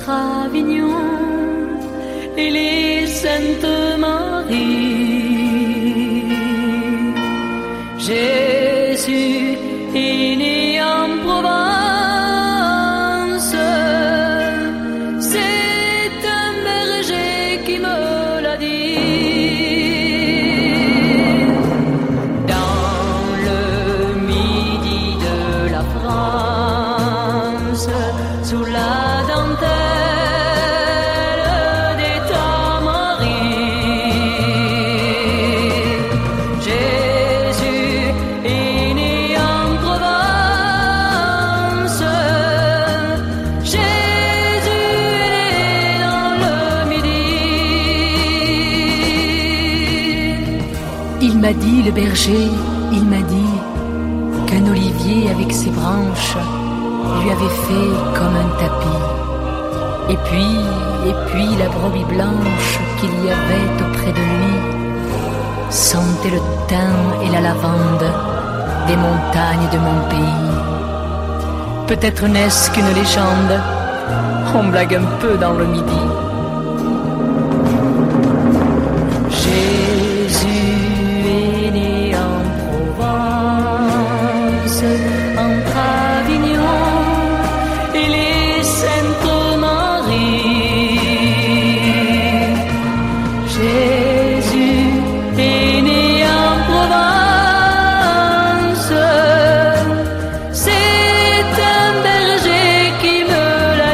entre Avignon et les Saintes-Maries. Jésus est né en Provence, c'est un berger qui me l'a dit. Dans le midi de la France, sous la dentelle des Tamaris, Jésus est né en Provence. Jésus est né dans le midi. Il m'a dit, le berger, il m'a dit qu'un olivier avec ses branches lui avait fait comme un tapis. Et puis la brebis blanche qu'il y avait auprès de lui sentait le thym et la lavande des montagnes de mon pays. Peut-être n'est-ce qu'une légende, on blague un peu dans le midi. Jésus est né en Provence, entre Avignon et les Saintes-Maries. Jésus est né en Provence, c'est un berger qui me l'a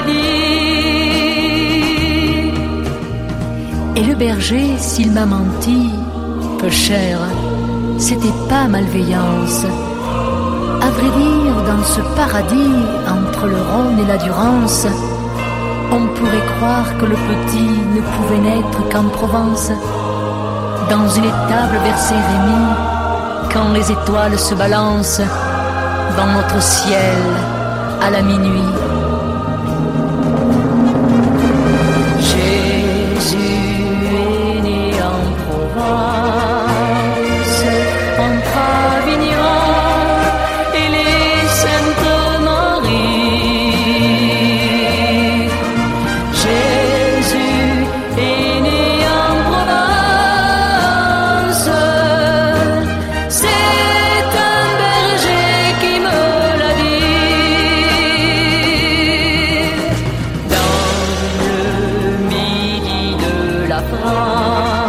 dit. Et le berger, s'il m'a menti, peu cher, c'était pas malveillance. À vrai dire, dans ce paradis, entre le Rhône et la Durance, on pourrait croire que le petit ne pouvait naître qu'en Provence. Dans une étable vers Saint-Rémy, quand les étoiles se balancent dans notre ciel à la minuit. Jésus est né en Provence, entre Avignon et les Saintes-Maries. Jésus est né en Provence, c'est un berger qui me l'a dit. Dans le midi de la France,